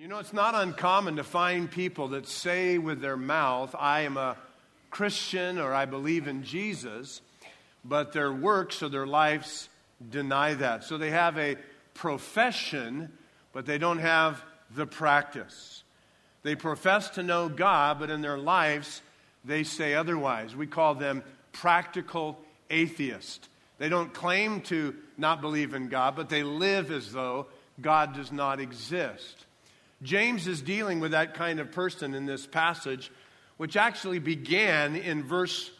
It's not uncommon to find people that say with their mouth, I am a Christian or I believe in Jesus, but their works or their lives deny that. So they have a profession, but they don't have the practice. They profess to know God, but in their lives, they say otherwise. We call them practical atheists. They don't claim to not believe in God, but they live as though God does not exist. James is dealing with that kind of person in this passage, which actually began in verse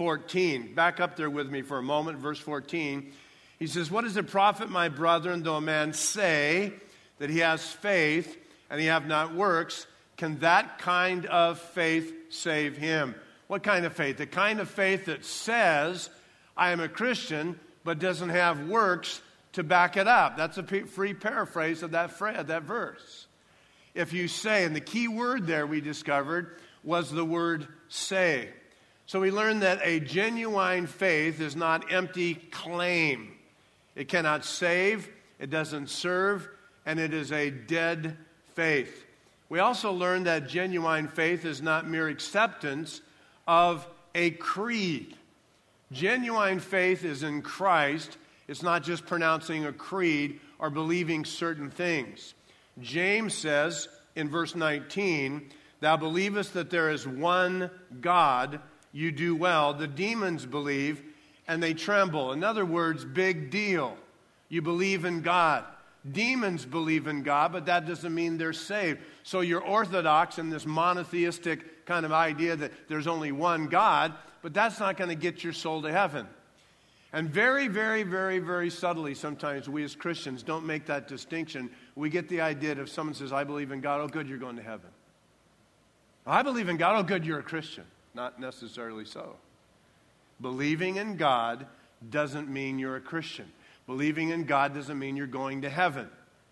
14. Back up there with me for a moment, verse 14. He says, "What does it profit, my brethren, though a man say that he has faith and he have not works? Can that kind of faith save him?" What kind of faith? The kind of faith that says, I am a Christian, but doesn't have works to back it up. That's a free paraphrase of that verse. If you say, and the key word there we discovered was the word say. So we learned that a genuine faith is not empty claim. It cannot save, it doesn't serve, and it is a dead faith. We also learned that genuine faith is not mere acceptance of a creed. Genuine faith is in Christ. It's not just pronouncing a creed or believing certain things. James says in verse 19, "Thou believest that there is one God, you do well. The demons believe, and they tremble." In other words, big deal. You believe in God. Demons believe in God, but that doesn't mean they're saved. So you're orthodox in this monotheistic kind of idea that there's only one God, but that's not going to get your soul to heaven. And very, very, very, very subtly, sometimes we as Christians don't make that distinction. We get the idea that if someone says, I believe in God, oh good, you're going to heaven. I believe in God, oh good, you're a Christian. Not necessarily so. Believing in God doesn't mean you're a Christian. Believing in God doesn't mean you're going to heaven.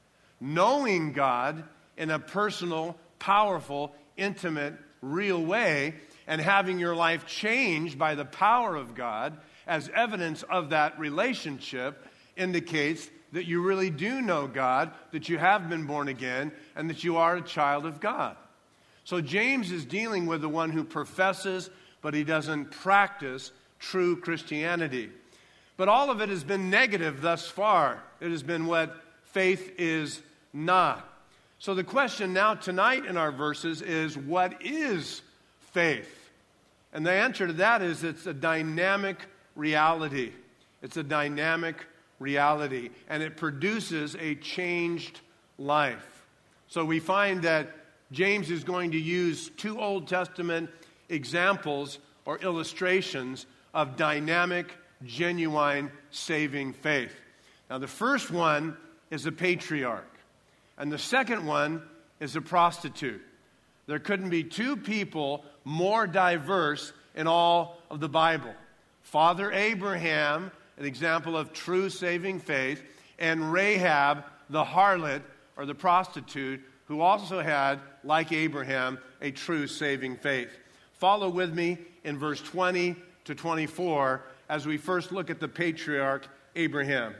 Knowing God in a personal, powerful, intimate, real way, and having your life changed by the power of God as evidence of that relationship indicates that you really do know God, that you have been born again, and that you are a child of God. So James is dealing with the one who professes, but he doesn't practice true Christianity. But all of it has been negative thus far. It has been what faith is not. So the question now tonight in our verses is, what is faith? And the answer to that is it's a dynamic reality. It's a dynamic reality. And it produces a changed life. So we find that James is going to use two Old Testament examples or illustrations of dynamic, genuine, saving faith. Now, the first one is a patriarch, and the second one is a prostitute. There couldn't be two people more diverse in all of the Bible. Father Abraham, an example of true saving faith, and Rahab, the harlot or the prostitute, who also had, like Abraham, a true saving faith. Follow with me in verse 20 to 24 as we first look at the patriarch Abraham.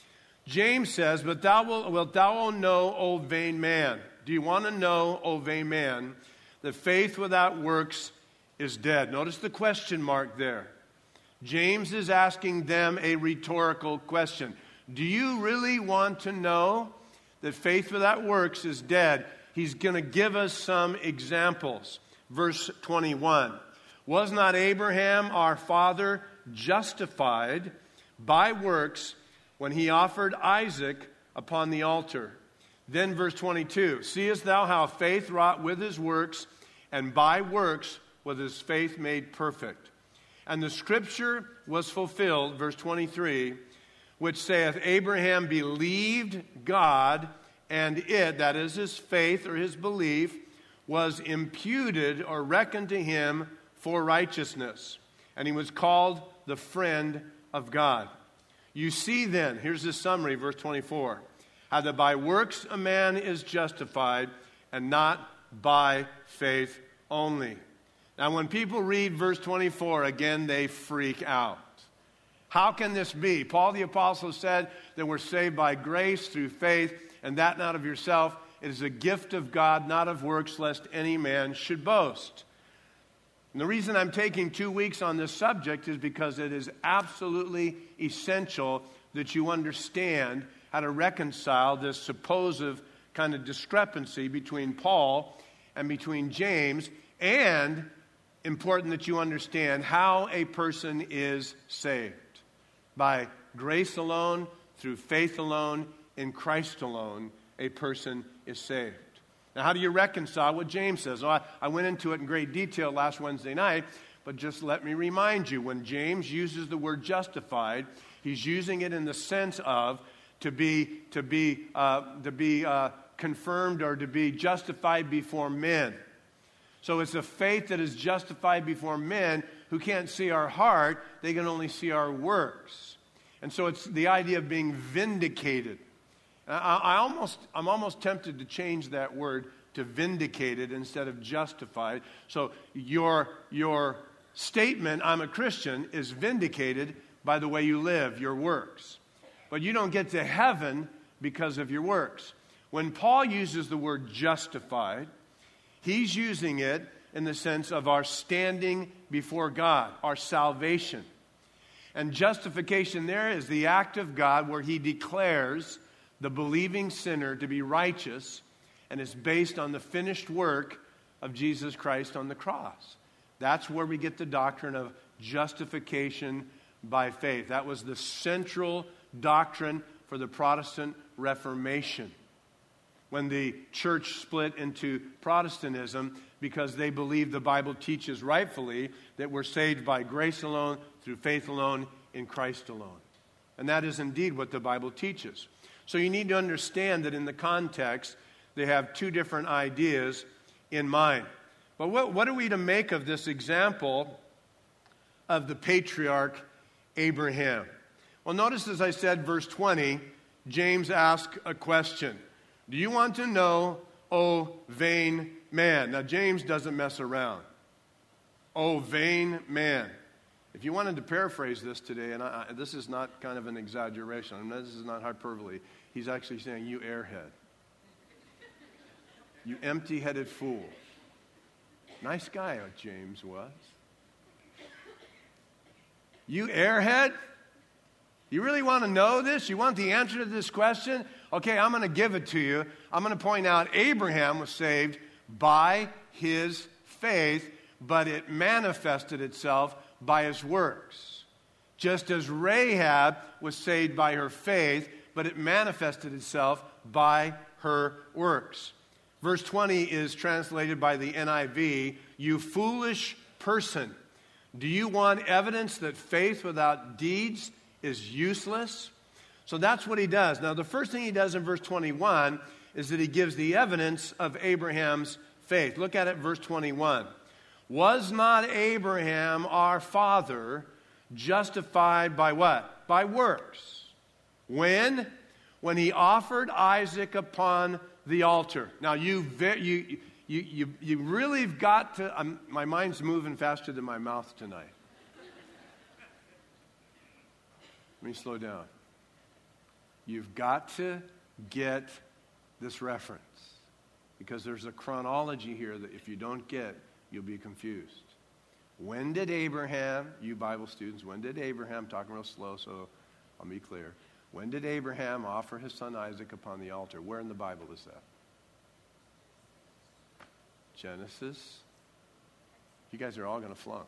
James says, "But wilt thou know, O vain man?" Do you want to know, O vain man, that faith without works is dead? Notice the question mark there. James is asking them a rhetorical question. Do you really want to know that faith without works is dead? He's going to give us some examples. Verse 21. "Was not Abraham our father justified by works when he offered Isaac upon the altar?" Then verse 22. "Seest thou how faith wrought with his works, and by works was his faith made perfect? And the scripture was fulfilled," verse 23, "which saith, Abraham believed God, and it," that is his faith or his belief, "was imputed," or reckoned to him, "for righteousness. And he was called the friend of God." You see then, here's the summary, verse 24, "how that by works a man is justified, and not by faith only." Now when people read verse 24, again, they freak out. How can this be? Paul the Apostle said that we're saved by grace through faith, and that not of yourself. It is a gift of God, not of works, lest any man should boast. And the reason I'm taking 2 weeks on this subject is because it is absolutely essential that you understand how to reconcile this supposed kind of discrepancy between Paul and between James, and important that you understand how a person is saved. By grace alone, through faith alone, in Christ alone, a person is saved. Now, how do you reconcile what James says? Well, I went into it in great detail last Wednesday night, but just let me remind you, when James uses the word justified, he's using it in the sense of to be confirmed or to be justified before men. So it's a faith that is justified before men who can't see our heart, they can only see our works. And so it's the idea of being vindicated. I'm almost tempted to change that word to vindicated instead of justified. So your statement, I'm a Christian, is vindicated by the way you live, your works. But you don't get to heaven because of your works. When Paul uses the word justified, he's using it in the sense of our standing before God, our salvation. And justification there is the act of God where he declares the believing sinner to be righteous, and it's based on the finished work of Jesus Christ on the cross. That's where we get the doctrine of justification by faith. That was the central doctrine for the Protestant Reformation, when the church split into Protestantism, because they believe the Bible teaches rightfully that we're saved by grace alone, through faith alone, in Christ alone. And that is indeed what the Bible teaches. So you need to understand that in the context, they have two different ideas in mind. But what are we to make of this example of the patriarch Abraham? Well, notice, as I said, verse 20, James asks a question. Do you want to know, O vain man? Now, James doesn't mess around. O vain man. If you wanted to paraphrase this today, and this is not kind of an exaggeration, this is not hyperbole, he's actually saying, you airhead. You empty-headed fool. Nice guy, James was. You airhead? You really want to know this? You want the answer to this question? Okay, I'm going to give it to you. I'm going to point out Abraham was saved by his faith, but it manifested itself by his works. Just as Rahab was saved by her faith, but it manifested itself by her works. Verse 20 is translated by the NIV, you foolish person. Do you want evidence that faith without deeds is useless? So that's what he does. Now, the first thing he does in verse 21 is that he gives the evidence of Abraham's faith. Look at it, verse 21. Was not Abraham, our father, justified by what? By works. When? When he offered Isaac upon the altar. Now, you really have got to... my mind's moving faster than my mouth tonight. Let me slow down. You've got to get this reference, because there's a chronology here that if you don't get, you'll be confused. When did Abraham, you Bible students, when did Abraham, talking real slow so I'll be clear, when did Abraham offer his son Isaac upon the altar? Where in the Bible is that? Genesis. You guys are all going to flunk.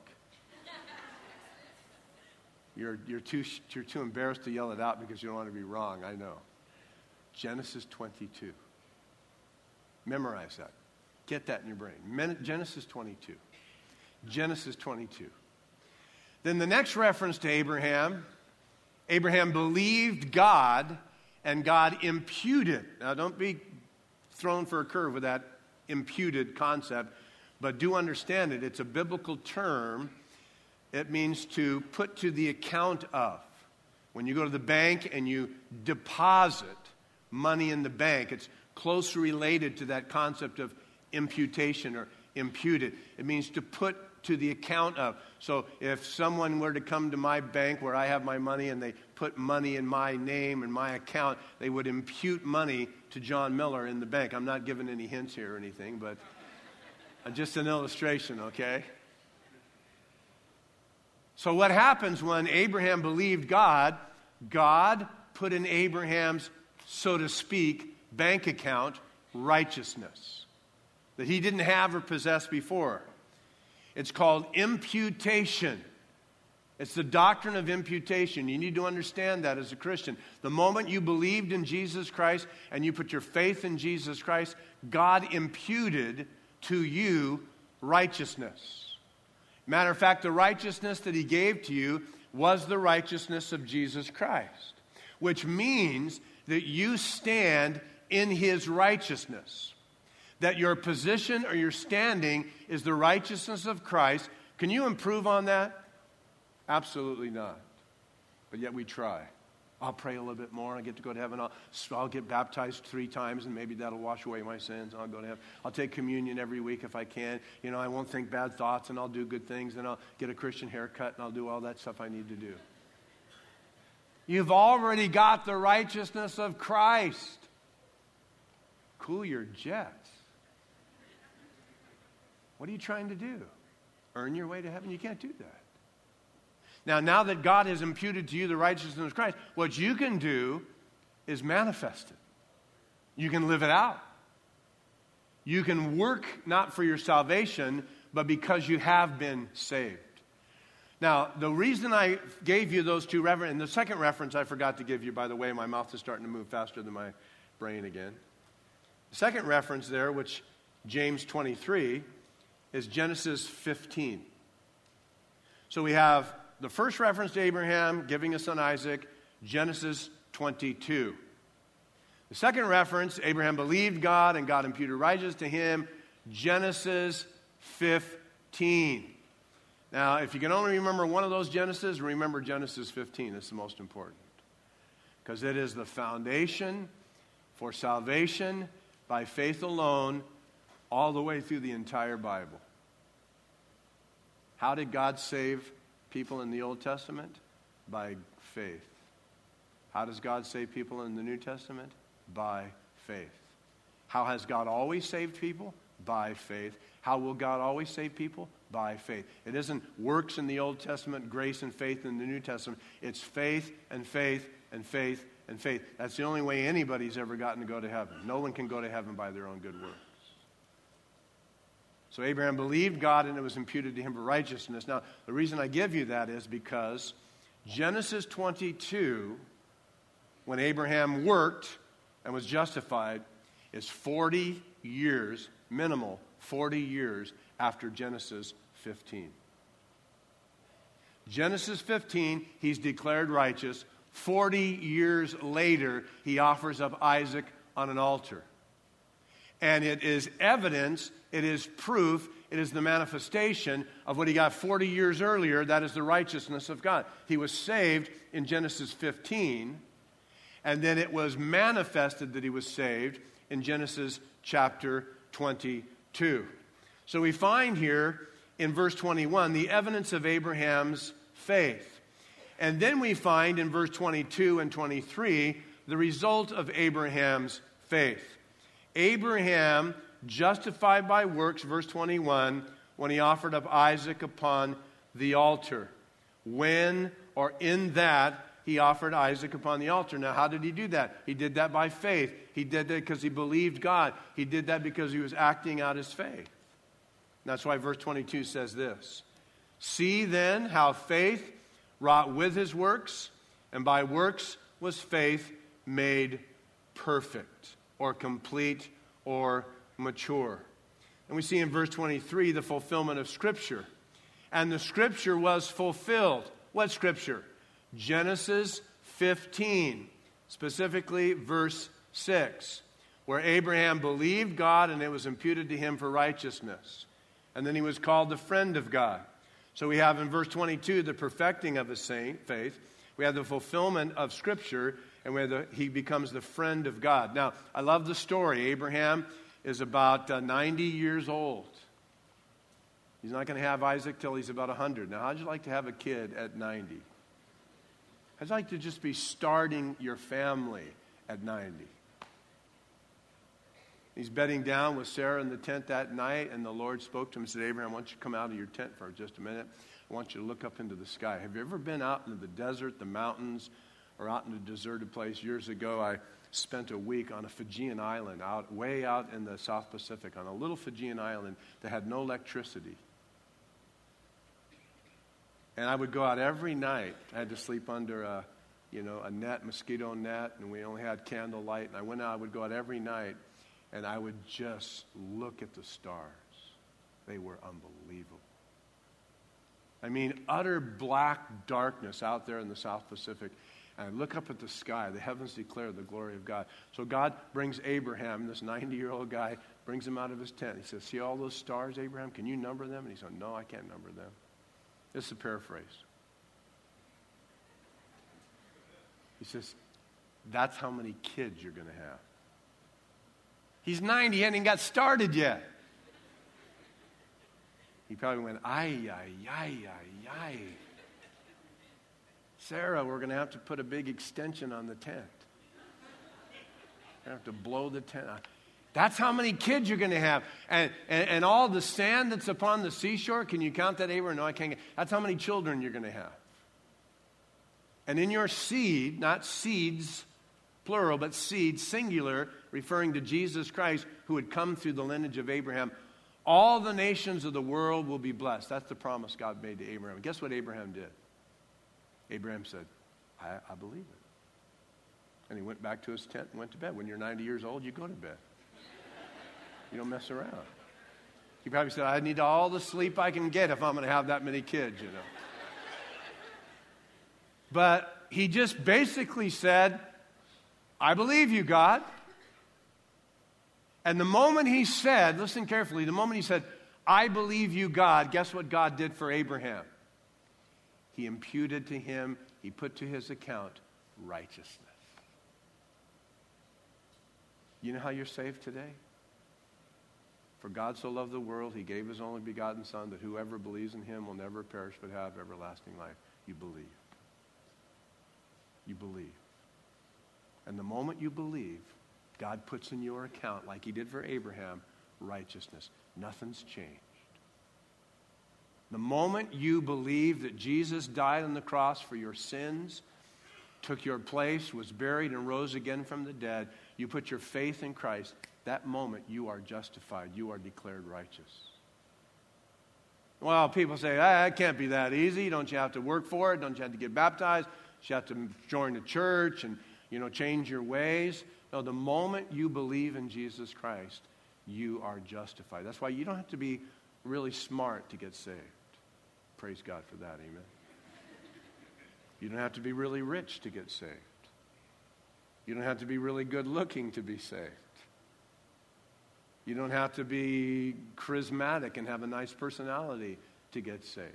You're too embarrassed to yell it out because you don't want to be wrong, I know. Genesis 22. Memorize that. Get that in your brain. Genesis 22. Genesis 22. Then the next reference to Abraham believed God, and God imputed. Now, don't be thrown for a curve with that imputed concept, but do understand it. It's a biblical term. It means to put to the account of. When you go to the bank and you deposit money in the bank, it's closely related to that concept of imputation or imputed. It means to put to the account of. So if someone were to come to my bank where I have my money and they put money in my name and my account, they would impute money to John Miller in the bank. I'm not giving any hints here or anything, but just an illustration, okay? So what happens when Abraham believed God, God put in Abraham's, so to speak, bank account righteousness that he didn't have or possess before. It's called imputation. It's the doctrine of imputation. You need to understand that as a Christian. The moment you believed in Jesus Christ and you put your faith in Jesus Christ, God imputed to you righteousness. Matter of fact, the righteousness that he gave to you was the righteousness of Jesus Christ, which means that you stand in his righteousness. That your position or your standing is the righteousness of Christ. Can you improve on that? Absolutely not. But yet we try. I'll pray a little bit more. I get to go to heaven. I'll get baptized 3 times, and maybe that'll wash away my sins. I'll go to heaven. I'll take communion every week if I can. You know, I won't think bad thoughts, and I'll do good things, and I'll get a Christian haircut, and I'll do all that stuff I need to do. You've already got the righteousness of Christ. Cool your jets. What are you trying to do? Earn your way to heaven? You can't do that. Now that God has imputed to you the righteousness of Christ, what you can do is manifest it. You can live it out. You can work not for your salvation, but because you have been saved. Now, the reason I gave you those 2 references, and the second reference I forgot to give you, by the way, my mouth is starting to move faster than my brain again. The second reference there, which James 23, is Genesis 15. So we have the first reference to Abraham giving his son Isaac, Genesis 22. The second reference, Abraham believed God and God imputed righteousness to him, Genesis 15. Now, if you can only remember one of those Genesis, remember Genesis 15. It's the most important. Because it is the foundation for salvation by faith alone all the way through the entire Bible. How did God save people in the Old Testament? By faith. How does God save people in the New Testament? By faith. How has God always saved people? By faith. How will God always save people? By faith. It isn't works in the Old Testament, grace and faith in the New Testament. It's faith and faith and faith and faith. That's the only way anybody's ever gotten to go to heaven. No one can go to heaven by their own good works. So Abraham believed God and it was imputed to him for righteousness. Now, the reason I give you that is because Genesis 22, when Abraham worked and was justified, is 40 years, minimal 40 years after Genesis 15. Genesis 15, he's declared righteous. 40 years later, he offers up Isaac on an altar. And it is evidence, it is proof, it is the manifestation of what he got 40 years earlier. That is the righteousness of God. He was saved in Genesis 15, and then it was manifested that he was saved in Genesis chapter 22. So we find here in verse 21 the evidence of Abraham's faith. And then we find in verse 22 and 23 the result of Abraham's faith. Abraham justified by works, verse 21, when he offered up Isaac upon the altar. When or in that he offered Isaac upon the altar. Now, how did he do that? He did that by faith. He did that because he believed God. He did that because he was acting out his faith. And that's why verse 22 says this. See then how faith wrought with his works, and by works was faith made perfect, or complete, or mature. And we see in verse 23 the fulfillment of Scripture. And the Scripture was fulfilled. What Scripture? Genesis 15, specifically verse 6, where Abraham believed God and it was imputed to him for righteousness. And then he was called the friend of God. So we have in verse 22 the perfecting of his faith. We have the fulfillment of Scripture, and he becomes the friend of God. Now, I love the story. Abraham is about 90 years old He's not going to have Isaac till he's about 100. Now, how'd you like to have a kid at 90? How'd you like to just be starting your family at 90? He's bedding down with Sarah in the tent that night, and the Lord spoke to him and said, Abraham, why don't you come out of your tent for just a minute? I want you to look up into the sky. Have you ever been out into the desert, the mountains, or out in a deserted place? Years ago, I spent a week on a Fijian island, way out in the South Pacific, on a little Fijian island that had no electricity. And I would go out every night. I had to sleep under a net, mosquito net, and we only had candlelight. And I would go out every night, and I would just look at the stars. They were unbelievable. I mean, utter black darkness out there in the South Pacific. And I look up at the sky. The heavens declare the glory of God. So God brings Abraham, this 90-year-old guy, brings him out of his tent. He says, see all those stars, Abraham? Can you number them? And he said, no, I can't number them. This is a paraphrase. He says, that's how many kids you're going to have. He's 90, he hasn't even got started yet. He probably went, ay, ay, ay, ay, ay. Sarah, we're going to have to put a big extension on the tent. We're going to have to blow the tent out. That's how many kids you're going to have. And all the sand that's upon the seashore, can you count that, Abraham? No, I can't. That's how many children you're going to have. And in your seed, not seeds, plural, but seed, singular, referring to Jesus Christ, who had come through the lineage of Abraham, all the nations of the world will be blessed. That's the promise God made to Abraham. Guess what Abraham did? Abraham said, I believe it. And he went back to his tent and went to bed. When you're 90 years old, you go to bed. You don't mess around. He probably said, I need all the sleep I can get if I'm going to have that many kids, you know. But he just basically said, I believe you, God. And the moment he said, listen carefully, the moment he said, I believe you, God, guess what God did for Abraham? He imputed to him, he put to his account righteousness. You know how you're saved today? For God so loved the world, he gave his only begotten Son, that whoever believes in him will never perish but have everlasting life. You believe. You believe. And the moment you believe, God puts in your account, like he did for Abraham, righteousness. Nothing's changed. The moment you believe that Jesus died on the cross for your sins, took your place, was buried, and rose again from the dead, you put your faith in Christ, that moment you are justified. You are declared righteous. Well, people say, it can't be that easy. Don't you have to work for it? Don't you have to get baptized? Don't you have to join the church and, change your ways? No, the moment you believe in Jesus Christ, you are justified. That's why you don't have to be really smart to get saved. Praise God for that, amen. You don't have to be really rich to get saved. You don't have to be really good looking to be saved. You don't have to be charismatic and have a nice personality to get saved.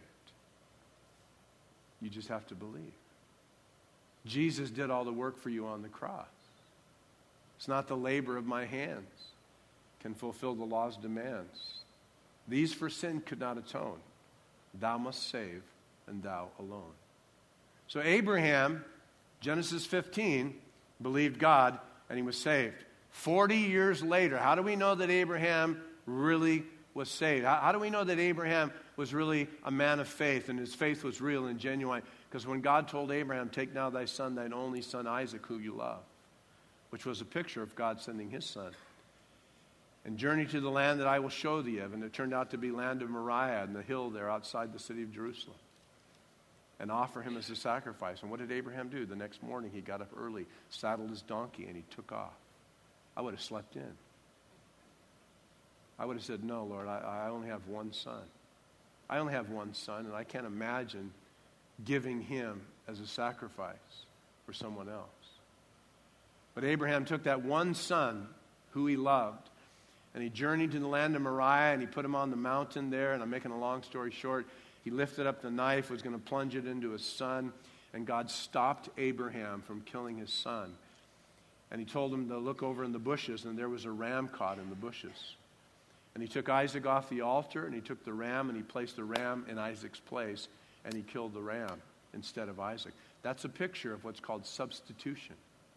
You just have to believe. Jesus did all the work for you on the cross. It's not the labor of my hands can fulfill the law's demands. These for sin could not atone. Thou must save, and thou alone. So Abraham, Genesis 15, believed God, and he was saved. 40 years later, how do we know that Abraham really was saved? How do we know that Abraham was really a man of faith, and his faith was real and genuine? Because when God told Abraham, take now thy son, thine only son Isaac, who you love, which was a picture of God sending his son, and journey to the land that I will show thee of. And it turned out to be land of Moriah and the hill there outside the city of Jerusalem. And offer him as a sacrifice. And what did Abraham do? The next morning he got up early, saddled his donkey, and he took off. I would have slept in. I would have said, no, Lord, I only have one son. I only have one son, and I can't imagine giving him as a sacrifice for someone else. But Abraham took that one son who he loved, and he journeyed to the land of Moriah, and he put him on the mountain there. And I'm making a long story short. He lifted up the knife, was going to plunge it into his son, and God stopped Abraham from killing his son. And he told him to look over in the bushes, and there was a ram caught in the bushes. And he took Isaac off the altar, and he took the ram, and he placed the ram in Isaac's place, and he killed the ram instead of Isaac. That's a picture of what's called substitution.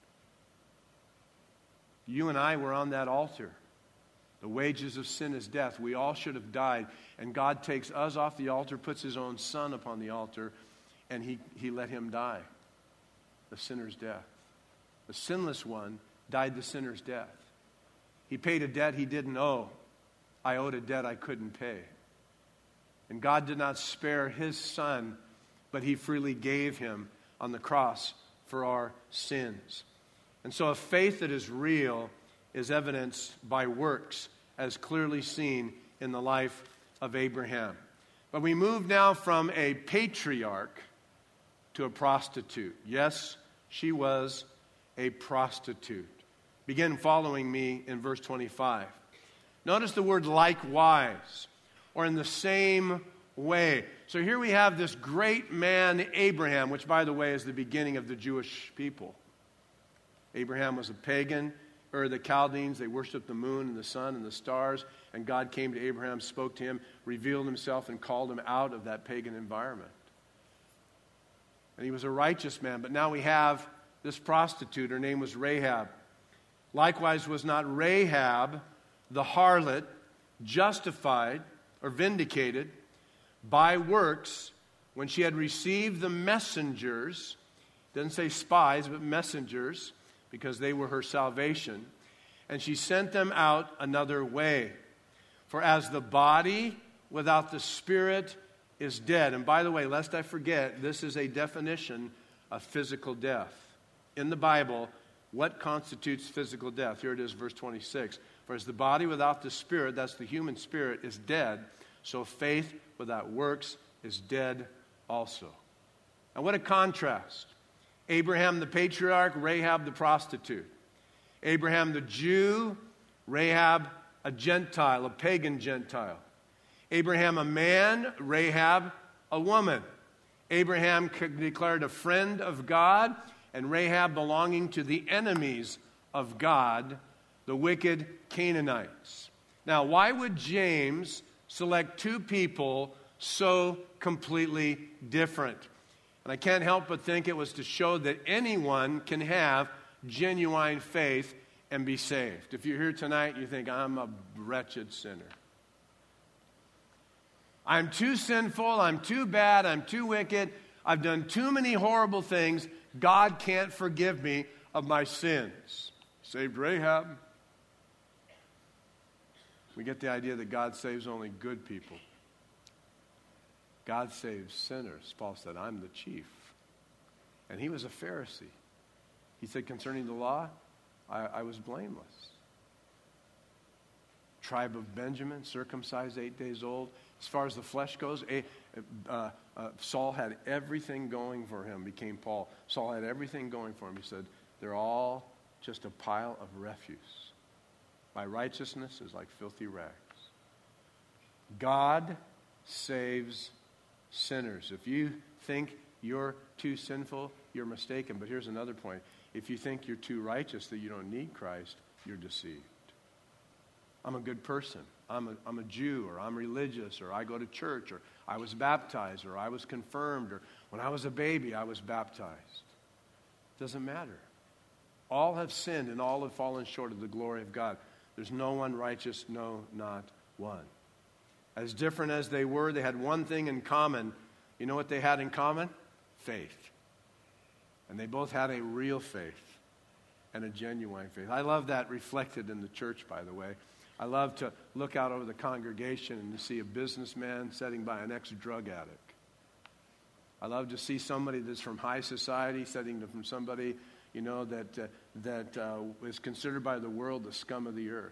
You and I were on that altar. The wages of sin is death. We all should have died. And God takes us off the altar, puts his own son upon the altar, and he let him die. The sinner's death. The sinless one died the sinner's death. He paid a debt he didn't owe. I owed a debt I couldn't pay. And God did not spare his son, but he freely gave him on the cross for our sins. And so a faith that is real is evidenced by works, as clearly seen in the life of Abraham. But we move now from a patriarch to a prostitute. Yes, she was a prostitute. Begin following me in verse 25. Notice the word likewise, or in the same way. So here we have this great man, Abraham, which, by the way, is the beginning of the Jewish people. Abraham was a pagan. The Chaldeans, they worshiped the moon and the sun and the stars. And God came to Abraham, spoke to him, revealed himself, and called him out of that pagan environment. And he was a righteous man. But now we have this prostitute. Her name was Rahab. Likewise was not Rahab, the harlot, justified or vindicated by works when she had received the messengers, doesn't say spies, but messengers, because they were her salvation, and she sent them out another way. For as the body without the spirit is dead. And by the way, lest I forget, this is a definition of physical death. In the Bible, what constitutes physical death? Here it is, verse 26. For as the body without the spirit, that's the human spirit, is dead, so faith without works is dead also. And what a contrast. Abraham the patriarch, Rahab the prostitute. Abraham the Jew, Rahab a Gentile, a pagan Gentile. Abraham a man, Rahab a woman. Abraham declared a friend of God, and Rahab belonging to the enemies of God, the wicked Canaanites. Now, why would James select two people so completely different? And I can't help but think it was to show that anyone can have genuine faith and be saved. If you're here tonight and you think, I'm a wretched sinner. I'm too sinful, I'm too bad, I'm too wicked, I've done too many horrible things, God can't forgive me of my sins. Saved Rahab. We get the idea that God saves only good people. God saves sinners. Paul said, I'm the chief. And he was a Pharisee. He said, concerning the law, I was blameless. Tribe of Benjamin, circumcised 8 days old. As far as the flesh goes, Saul had everything going for him, became Paul. Saul had everything going for him. He said, they're all just a pile of refuse. My righteousness is like filthy rags. God saves sinners. If you think you're too sinful, you're mistaken. But here's another point. If you think you're too righteous, that you don't need Christ, you're deceived. I'm a good person. I'm a Jew, or I'm religious, or I go to church, or I was baptized, or I was confirmed, or when I was a baby, I was baptized. Doesn't matter. All have sinned and all have fallen short of the glory of God. There's no one righteous, no, not one. As different as they were, they had one thing in common. You know what they had in common? Faith. And they both had a real faith and a genuine faith. I love that reflected in the church, by the way. I love to look out over the congregation and to see a businessman sitting by an ex-drug addict. I love to see somebody that's from high society sitting from somebody, you know, that is considered by the world the scum of the earth.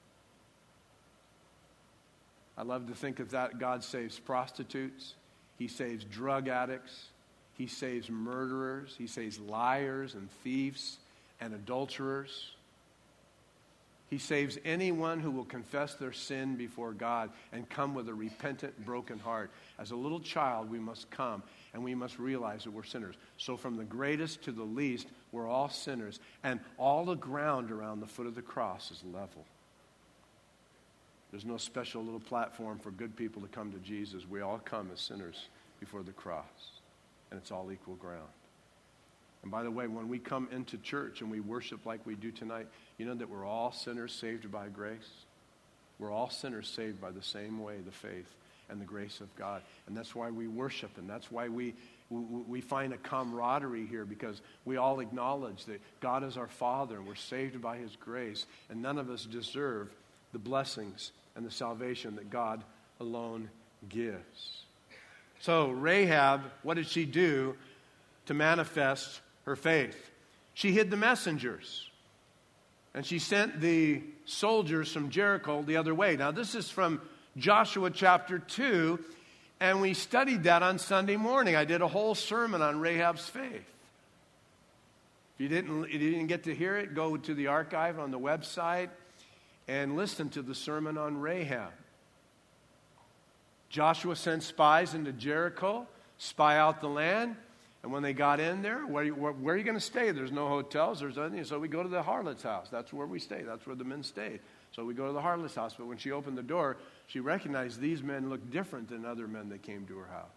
I love to think of that. God saves prostitutes. He saves drug addicts. He saves murderers. He saves liars and thieves and adulterers. He saves anyone who will confess their sin before God and come with a repentant, broken heart. As a little child, we must come and we must realize that we're sinners. So from the greatest to the least, we're all sinners. And all the ground around the foot of the cross is level. There's no special little platform for good people to come to Jesus. We all come as sinners before the cross, and it's all equal ground. And by the way, when we come into church and we worship like we do tonight, you know that we're all sinners saved by grace? We're all sinners saved by the same way, the faith and the grace of God. And that's why we worship, and that's why we find a camaraderie here, because we all acknowledge that God is our Father and we're saved by His grace, and none of us deserve the blessings and the salvation that God alone gives. So Rahab, what did she do to manifest her faith? She hid the messengers, and she sent the soldiers from Jericho the other way. Now this is from Joshua chapter 2, and we studied that on Sunday morning. I did a whole sermon on Rahab's faith. If you didn't get to hear it, go to the archive on the website and listen to the sermon on Rahab. Joshua sent spies into Jericho, spy out the land, and when they got in there, where are you going to stay? There's no hotels, there's nothing. So we go to the harlot's house. That's where we stay. That's where the men stayed. So we go to the harlot's house. But when she opened the door, she recognized these men looked different than other men that came to her house.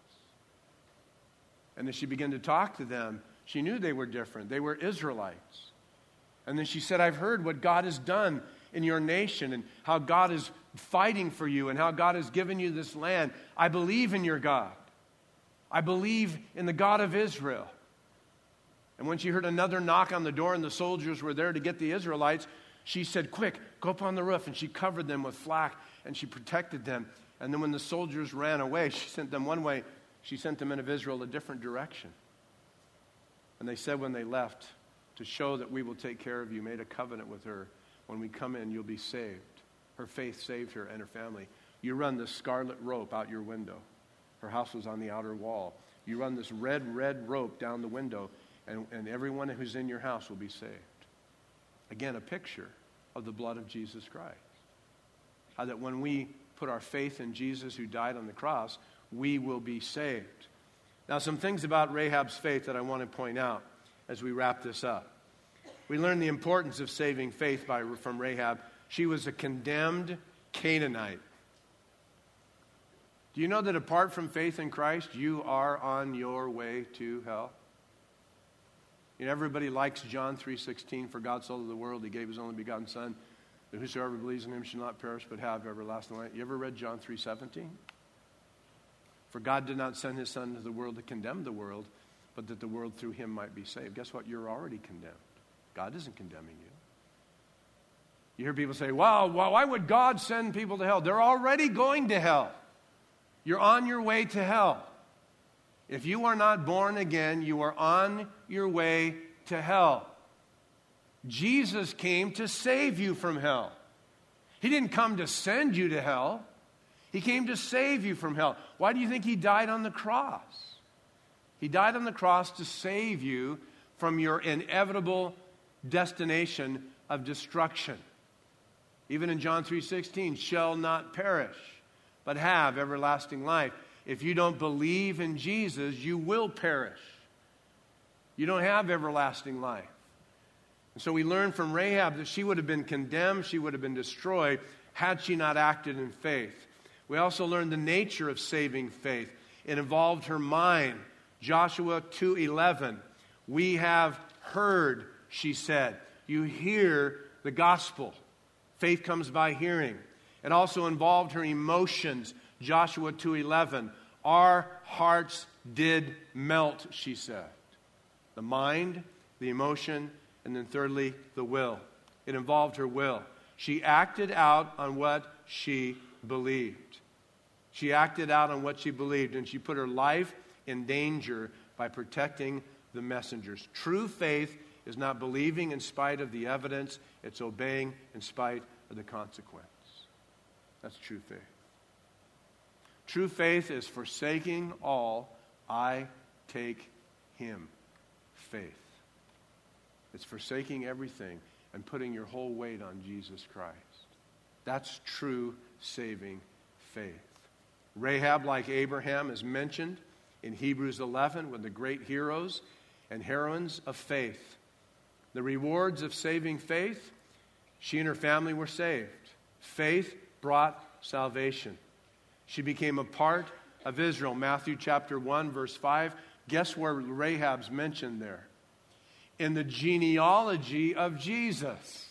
And as she began to talk to them, she knew they were different. They were Israelites. And then she said, I've heard what God has done in your nation and how God is fighting for you and how God has given you this land. I believe in your God. I believe in the God of Israel. And when she heard another knock on the door and the soldiers were there to get the Israelites, she said, quick, go up on the roof. And she covered them with flax and she protected them. And then when the soldiers ran away, she sent them one way. She sent the men of Israel a different direction. And they said when they left, to show that we will take care of you, made a covenant with her. When we come in, you'll be saved. Her faith saved her and her family. You run this scarlet rope out your window. Her house was on the outer wall. You run this red rope down the window, and everyone who's in your house will be saved. Again, a picture of the blood of Jesus Christ. How that when we put our faith in Jesus who died on the cross, we will be saved. Now, some things about Rahab's faith that I want to point out as we wrap this up. We learn the importance of saving faith from Rahab. She was a condemned Canaanite. Do you know that apart from faith in Christ, you are on your way to hell? You know, everybody likes John 3:16, for God so loved the world, He gave His only begotten Son, that whosoever believes in Him shall not perish but have everlasting life. You ever read John 3:17? For God did not send His Son into the world to condemn the world, but that the world through Him might be saved. Guess what? You're already condemned. God isn't condemning you. You hear people say, well, why would God send people to hell? They're already going to hell. You're on your way to hell. If you are not born again, you are on your way to hell. Jesus came to save you from hell. He didn't come to send you to hell. He came to save you from hell. Why do you think He died on the cross? He died on the cross to save you from your inevitable destination of destruction. Even in John 3:16, shall not perish, but have everlasting life. If you don't believe in Jesus, you will perish. You don't have everlasting life. And so we learn from Rahab that she would have been condemned, she would have been destroyed, had she not acted in faith. We also learn the nature of saving faith. It involved her mind. Joshua 2:11, we have heard, she said. You hear the gospel. Faith comes by hearing. It also involved her emotions. Joshua 2:11, our hearts did melt, she said. The mind, the emotion, and then thirdly, the will. It involved her will. She acted out on what she believed. She acted out on what she believed, and she put her life in danger by protecting the messengers. True faith is not believing in spite of the evidence. It's obeying in spite of the consequence. That's true faith. True faith is forsaking all, I take Him. Faith. It's forsaking everything and putting your whole weight on Jesus Christ. That's true saving faith. Rahab, like Abraham, is mentioned in Hebrews 11 with the great heroes and heroines of faith. The rewards of saving faith, she and her family were saved. Faith brought salvation. She became a part of Israel. Matthew chapter 1, verse 5. Guess where Rahab's mentioned there? In the genealogy of Jesus.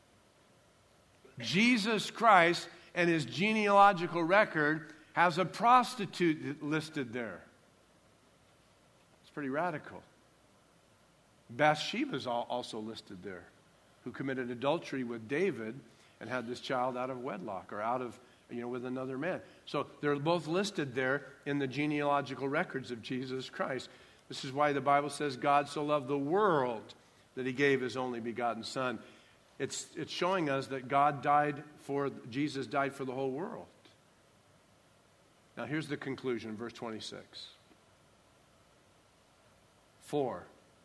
Jesus Christ and his genealogical record has a prostitute listed there. It's pretty radical. Bathsheba's also listed there, who committed adultery with David and had this child out of wedlock or out of, with another man. So they're both listed there in the genealogical records of Jesus Christ. This is why the Bible says God so loved the world that he gave his only begotten Son. It's showing us that Jesus died for the whole world. Now here's the conclusion, verse 26. 4.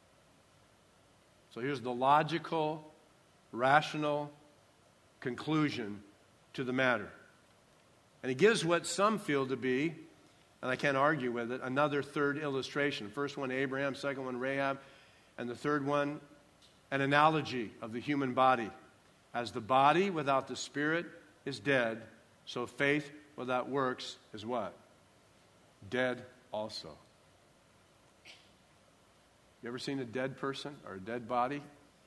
So here's the logical, rational conclusion to the matter. And he gives what some feel to be, and I can't argue with it, another third illustration. First one, Abraham. Second one, Rahab. And the third one, an analogy of the human body. As the body without the spirit is dead, so faith without works is what? Dead also. You ever seen a dead person or a dead body?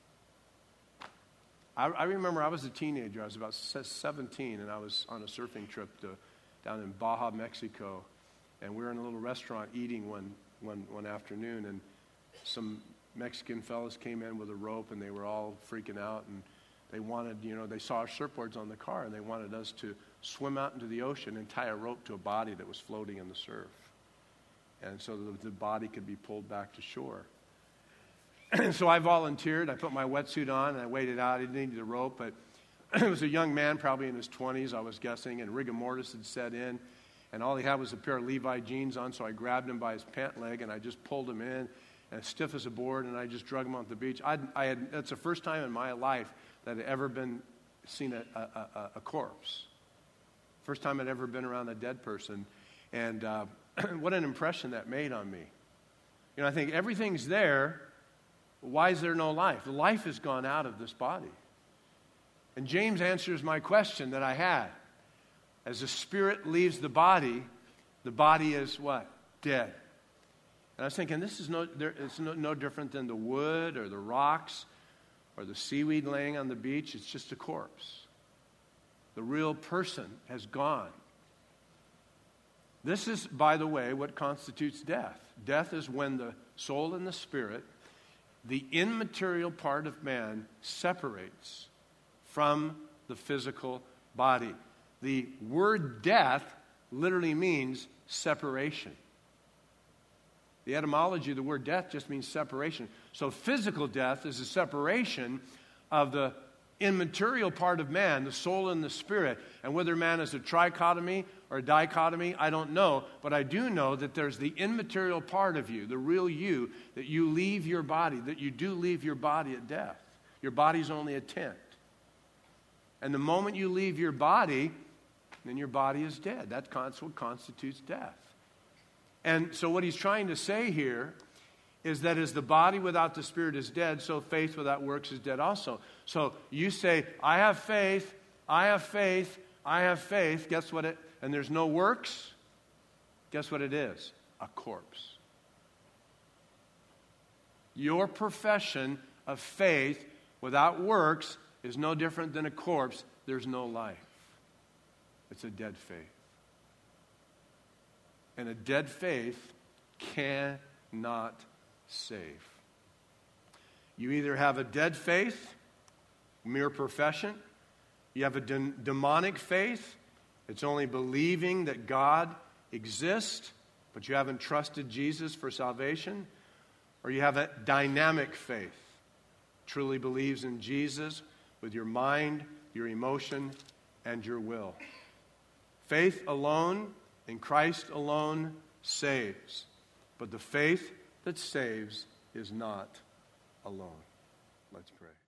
I remember I was a teenager. I was about 17, and I was on a surfing trip down in Baja, Mexico. And we were in a little restaurant eating one afternoon, and some Mexican fellas came in with a rope, and they were all freaking out, and they wanted, they saw our surfboards on the car, and they wanted us to swim out into the ocean and tie a rope to a body that was floating in the surf. And so the body could be pulled back to shore. And so I volunteered. I put my wetsuit on, and I waded out. I didn't need the rope, but it was a young man, probably in his 20s, I was guessing, and rigor mortis had set in. And all he had was a pair of Levi jeans on, so I grabbed him by his pant leg, and I just pulled him in, and stiff as a board, and I just drug him onto the beach. That's the first time in my life that I'd ever seen a corpse. First time I'd ever been around a dead person. And what an impression that made on me. I think everything's there. Why is there no life? The life has gone out of this body. And James answers my question that I had. As the spirit leaves the body is what? Dead. And I was thinking, it's no different than the wood or the rocks or the seaweed laying on the beach. It's just a corpse. The real person has gone. This is, by the way, what constitutes death. Death is when the soul and the spirit, the immaterial part of man, separates from the physical body. The word death literally means separation. The etymology of the word death just means separation. So physical death is a separation of the immaterial part of man, the soul and the spirit. And whether man is a trichotomy or a dichotomy, I don't know. But I do know that there's the immaterial part of you, the real you, that you leave your body, that you do leave your body at death. Your body's only a tent. And the moment you leave your body, then your body is dead. That's what constitutes death. And so what he's trying to say here is that as the body without the spirit is dead, so faith without works is dead also. So you say, I have faith, I have faith, I have faith. Guess what and there's no works? Guess what it is? A corpse. Your profession of faith without works is no different than a corpse. There's no life. It's a dead faith. And a dead faith cannot save. You either have a dead faith, mere profession. You have a demonic faith. It's only believing that God exists, but you haven't trusted Jesus for salvation. Or you have a dynamic faith. Truly believes in Jesus with your mind, your emotion, and your will. Faith alone in Christ alone saves. But the faith that saves is not alone. Let's pray.